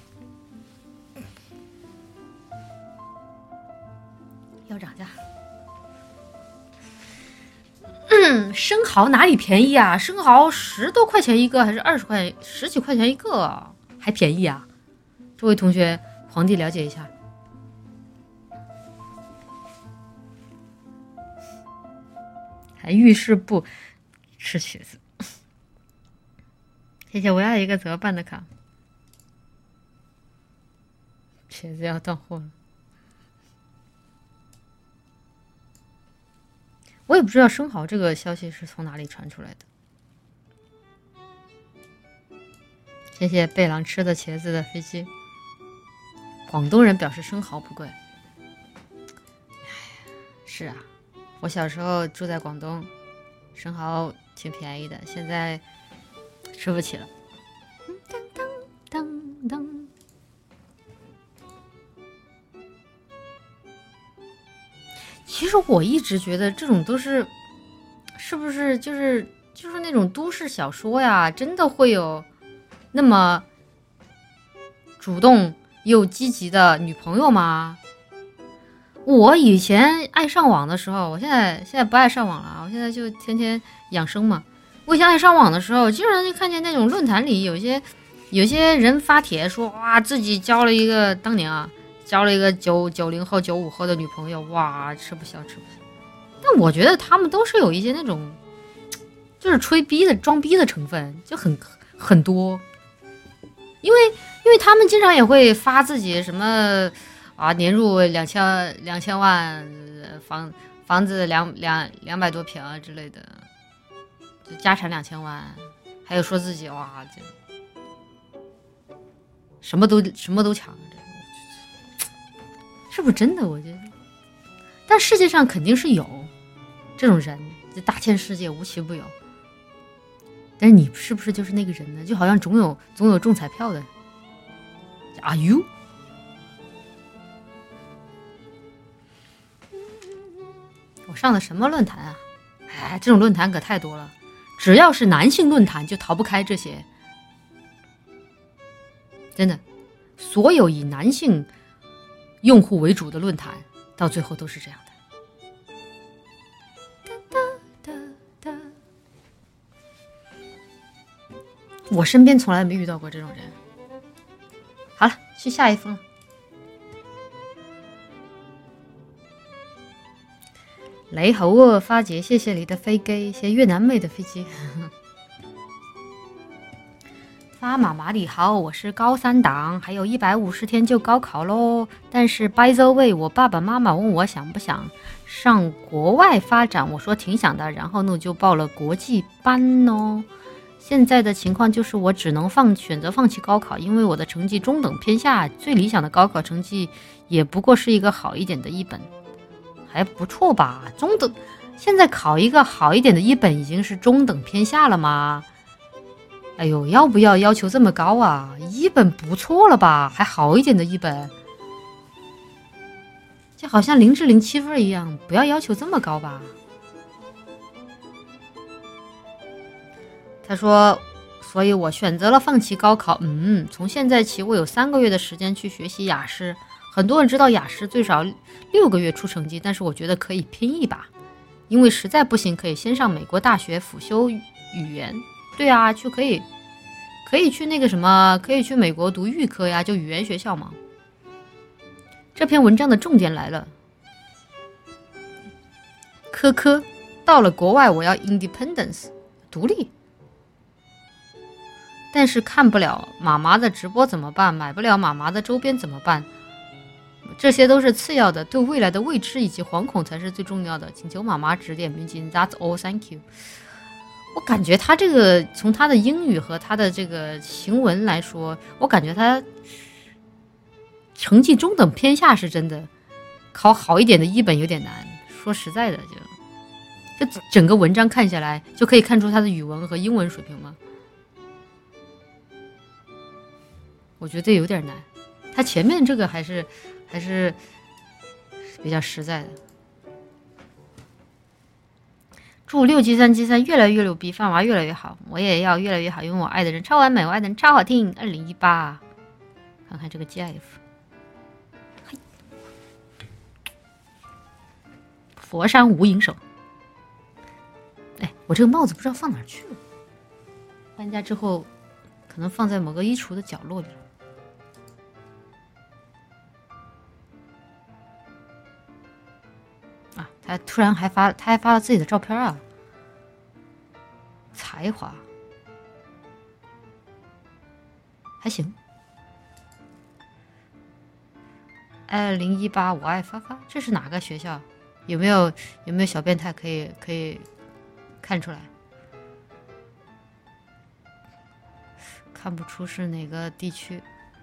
要涨价。嗯，生蚝哪里便宜啊？生蚝十多块钱一个，还是二十块，十几块钱一个，还便宜啊？这位同学，皇帝了解一下。还遇事不吃茄子。谢谢，我要一个怎么办的卡。茄子要到货了。我也不知道生蚝这个消息是从哪里传出来的。谢谢贝朗吃的茄子的飞机。广东人表示生蚝不贵。是啊，我小时候住在广东，生蚝挺便宜的，现在吃不起了。当当当当。其实我一直觉得这种都是，是不是就是就是那种都市小说呀？真的会有那么主动又积极的女朋友吗？我以前爱上网的时候，我现在现在不爱上网了，我现在就天天养生嘛。我以前爱上网的时候，经常就看见那种论坛里有些有些人发帖说，哇，自己交了一个当年啊。交了一个九九零后、九五后的女朋友，哇，吃不消，吃不消。但我觉得他们都是有一些那种，就是吹逼的、装逼的成分，就很很多。因为因为他们经常也会发自己什么啊，年入两千两千万，房房子两两两百多平啊之类的，就家产两千万，还有说自己哇，这什么都什么都抢。是不是真的？我觉得，但世界上肯定是有这种人，这大千世界无奇不有。但是你是不是就是那个人呢？就好像总有总有中彩票的。Are you？ 我上的什么论坛啊？哎，这种论坛可太多了，只要是男性论坛就逃不开这些。真的，所有以男性用户为主的论坛，到最后都是这样的。我身边从来没遇到过这种人。好了，去下一封了。你好啊，花姐，谢谢你的飞机，谢谢越南妹的飞机。发妈妈你好，我是高三党，还有一百五十天就高考咯。但是 by the way， 我爸爸妈妈问我想不想上国外发展，我说挺想的，然后呢就报了国际班哦。现在的情况就是我只能放选择放弃高考，因为我的成绩中等偏下，最理想的高考成绩也不过是一个好一点的一本，还不错吧？中等，现在考一个好一点的一本已经是中等偏下了吗？哎呦，要不要要求这么高啊？一本不错了吧？还好一点的一本，就好像零至零七分一样，不要要求这么高吧？他说，所以我选择了放弃高考。嗯，从现在起，我有三个月的时间去学习雅思。很多人知道雅思最少六个月出成绩，但是我觉得可以拼一把，因为实在不行，可以先上美国大学辅修语言。 对啊，去可以可以去那个什么，可以去美国读预科呀，就语言学校嘛。这篇文章的重点来了，科科，到了国外我要 independence 独立，但是看不了妈妈的直播怎么办？买不了妈妈的周边怎么办？这些都是次要的，对未来的未知以及惶恐才是最重要的。请求妈妈指点迷津。That's all, thank you。我感觉他这个从他的英语和他的这个行文来说，我感觉他成绩中等偏下是真的，考好一点的一本有点难。说实在的，就就整个文章看下来，就可以看出他的语文和英文水平吗？我觉得有点难。他前面这个还是还是比较实在的。祝六 G 三 G 三越来越牛逼，饭娃越来越好，我也要越来越好，因为我爱的人超完美，我爱的人超好听。二零一八，看看这个 G F， 佛山无影手。哎，我这个帽子不知道放哪儿去了，搬家之后可能放在某个衣橱的角落里了。啊，他突然还发，他还发了自己的照片啊，才华还行。二零一八，我爱发发，这是哪个学校？有没有有没有小变态可以可以看出来？看不出是哪个地区。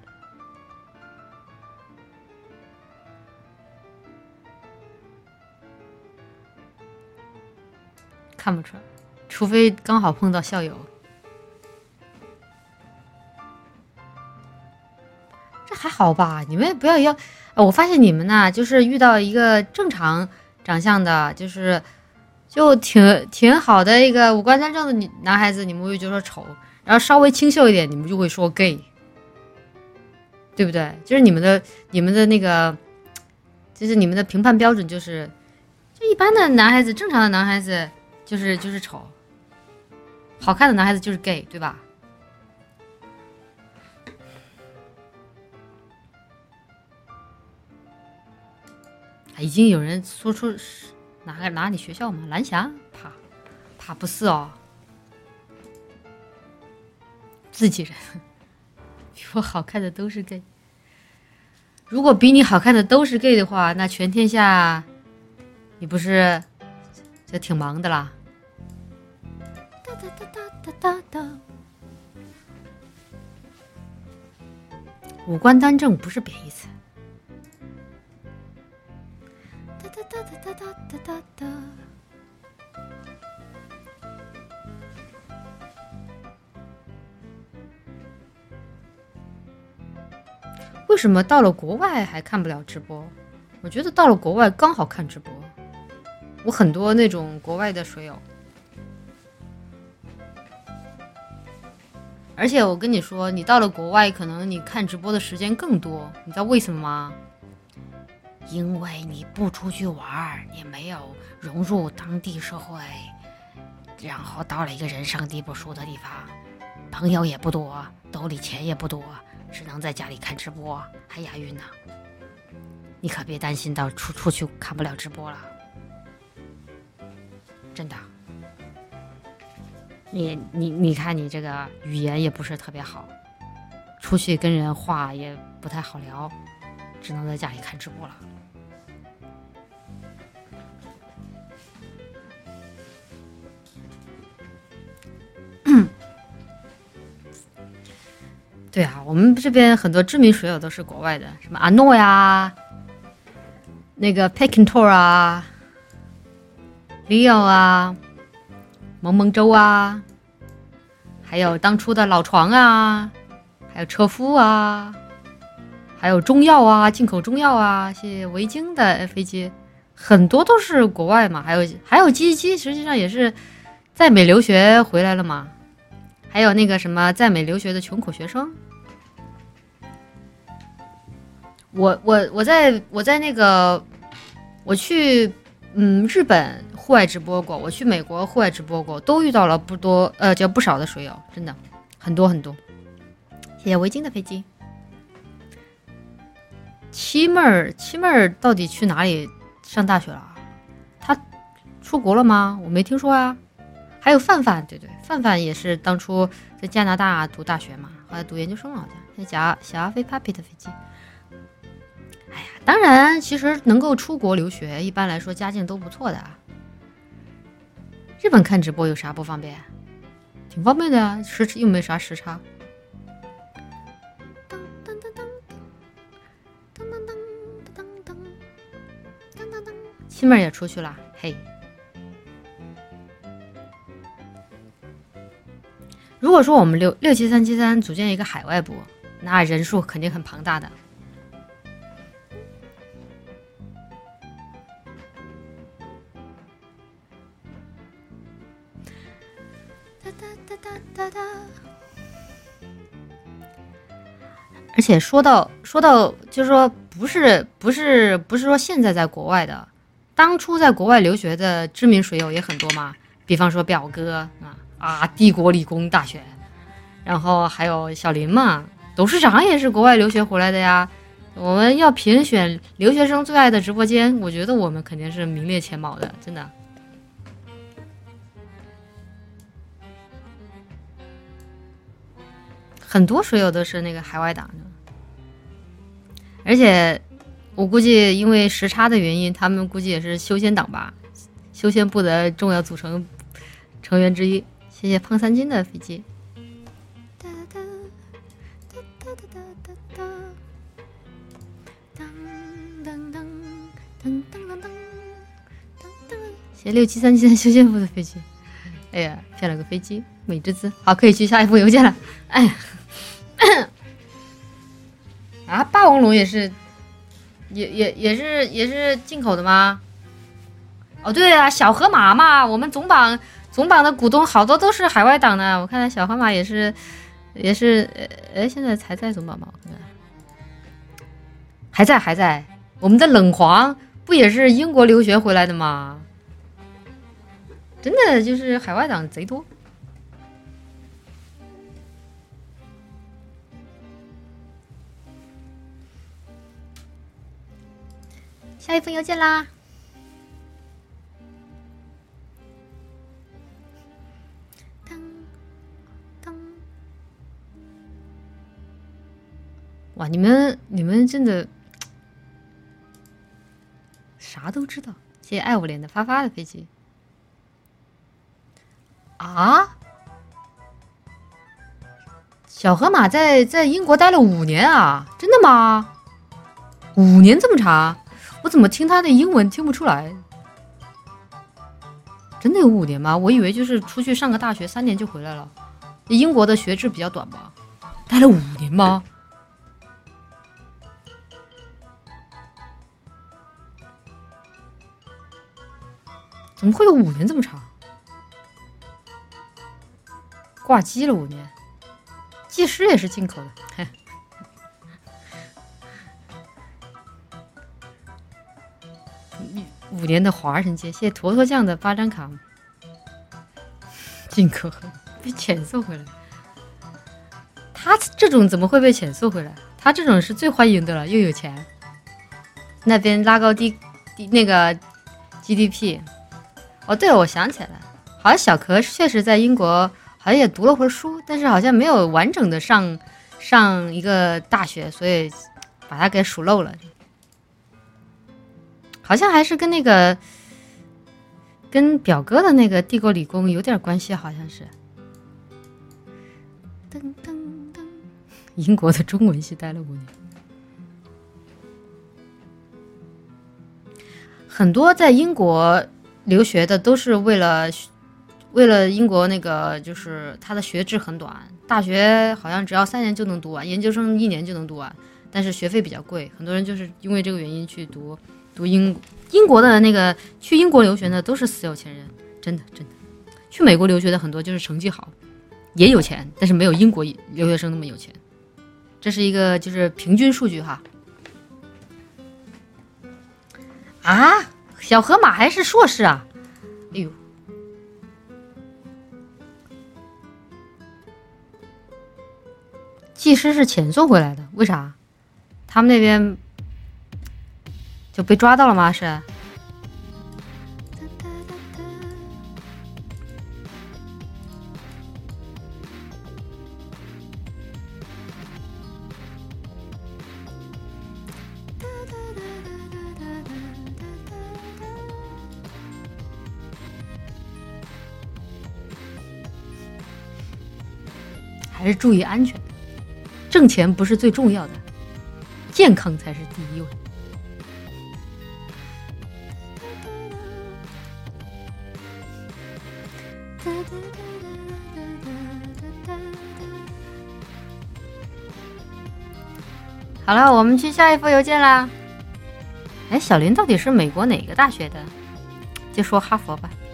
看不出来，除非刚好碰到校友。这还好吧？你们不要要，我发现你们呐，就是遇到一个正常长相的，就是就挺挺好的一个五官端正的女男孩子，你们会觉得丑；然后稍微清秀一点，你们就会说 gay， 对不对？就是你们的你们的那个，就是你们的评判标准就是，就一般的男孩子，正常的男孩子。就是就是丑，好看的男孩子就是 gay， 对吧？已经有人说出哪个哪里学校吗？蓝翔？怕怕不是哦，自己人，比我好看的都是 gay。如果比你好看的都是 gay 的话，那全天下你不是就挺忙的啦。哒哒哒哒哒哒。五官端正不是贬义词。哒哒哒哒哒哒哒哒。为什么到了国外还看不了直播？我觉得到了国外刚好看直播。我很多那种国外的水友，而且我跟你说，你到了国外，可能你看直播的时间更多。你知道为什么吗？因为你不出去玩，你没有融入当地社会，然后到了一个人生地不熟的地方，朋友也不多，兜里钱也不多，只能在家里看直播，还押韵呢。你可别担心到出出去看不了直播了。真的，你你你看你这个语言也不是特别好，出去跟人话也不太好聊，只能在家里看直播了。对啊，我们这边很多知名水友都是国外的，什么阿诺呀，那个 Pekintor 啊。Leo 啊，萌萌粥啊，还有当初的老床啊，还有车夫啊，还有中药啊，进口中药啊，谢谢维京的飞机，很多都是国外嘛，还有还有鸡鸡，实际上也是在美留学回来了嘛，还有那个什么在美留学的穷苦学生，我我我在我在那个我去嗯日本。 户外直播过，我去美国户外直播过，都遇到了不多呃叫不少的水友，真的很多很多。谢谢围巾的飞机。七妹儿，七妹儿到底去哪里上大学了？她出国了吗？我没听说啊。还有范范，对对，范范也是当初在加拿大读大学嘛，后来读研究生了，好像。现在小小阿飞 Papi 的飞机。哎呀，当然，其实能够出国留学，一般来说家境都不错的啊。日本看直播有啥不方便？挺方便的啊，时又没啥时差。七妹也出去了，嘿。如果说我们六六七三七三组建一个海外部，那人数肯定很庞大的。而且说到说到，就是说不是不是不是说现在在国外的，当初在国外留学的知名水友也很多嘛，比方说表哥啊。啊，帝国理工大学，然后还有小林嘛，董事长也是国外留学回来的呀。我们要评选留学生最爱的直播间，我觉得我们肯定是名列前茅的，真的。很多水友都是那个海外党的，而且我估计因为时差的原因，他们估计也是修仙党吧，修仙部的重要组成成员之一。谢谢胖三斤的飞机。谢谢六七三七三修仙部的飞机。哎呀，骗了个飞机，美之姿。好，可以去下一封邮件了。哎呀，啊，霸王龙也是，也也也是也是进口的吗？哦，对啊，小河马嘛，我们总榜。总榜的股东好多都是海外党的，我看小河马也是，也是，呃，现在还在总榜吗？我看看，还在，还在。我们的冷皇不也是英国留学回来的吗？真的就是海外党贼多。下一封邮件啦。哇，你们你们真的啥都知道。谢谢爱我脸的发发的飞机。啊，小河马在在英国待了五年啊？真的吗？五年这么长？我怎么听他的英文听不出来？真的有五年吗？我以为就是出去上个大学，三年就回来了。英国的学制比较短吧？待了五年吗？怎么会有五年这么长？挂机了五年，技师也是进口的。五年的华人街，谢谢坨坨酱的八张卡，进口被遣送回来。他这种怎么会被遣送回来？他这种是最欢迎的了，又有钱，那边拉高低低那个 G D P。哦，对了，我想起来了，好像小可确实在英国，好像也读了会儿书，但是好像没有完整的上上一个大学，所以把他给数漏了。好像还是跟那个跟表哥的那个帝国理工有点关系，好像是。噔噔噔，英国的中文系待了五年。很多在英国留学的都是为了为了英国那个，就是他的学制很短，大学好像只要三年就能读完，研究生一年就能读完，但是学费比较贵，很多人就是因为这个原因去读读英英国的那个，去英国留学的都是死有钱人，真的真的。去美国留学的很多就是成绩好，也有钱，但是没有英国留学生那么有钱，这是一个就是平均数据哈。啊，小河马还是硕士啊？ 哎呦，技师是遣送回来的，为啥？他们那边就被抓到了吗？是？还是注意安全，挣钱不是最重要的，健康才是第一位。好了，我们去下一封邮件啦。哎，小林到底是美国哪个大学的？就说哈佛吧。